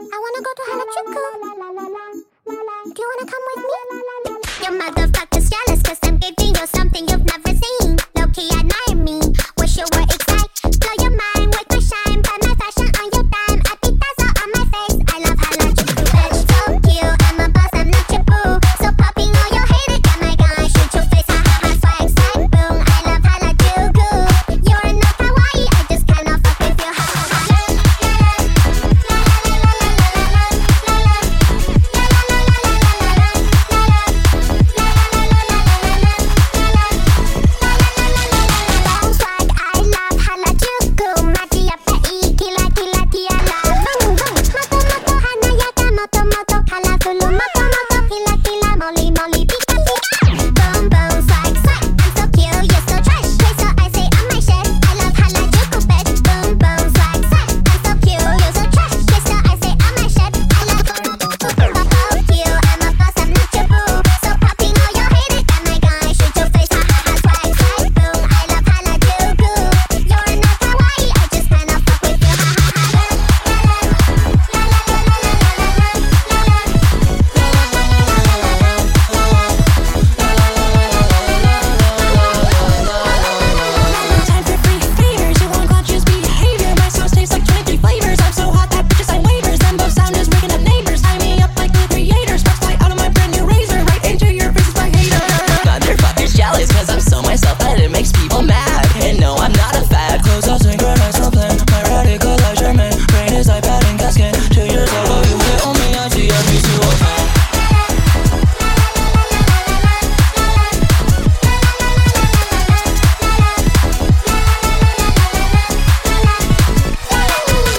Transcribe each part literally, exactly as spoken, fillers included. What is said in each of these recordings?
I wanna go to Harajuku. Do you wanna come with me? Your motherfucker's jealous cause I'm giving you something you've never seen. Low-key admire me, wish you were exact. Blow your mind with my shine, buy my fashion on your dime. I beat dazzle on my face, I love Harajuku. Bitch, so cute, I'm a boss, I'm not your boo. So popping all your haters, got my gun, shoot your face, ha ha ha, swag, swag, boom. I love Harajuku. You're not kawaii, I just cannot fuck with you, ha ha ha.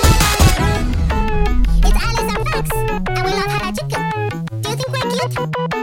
Do you think we're cute?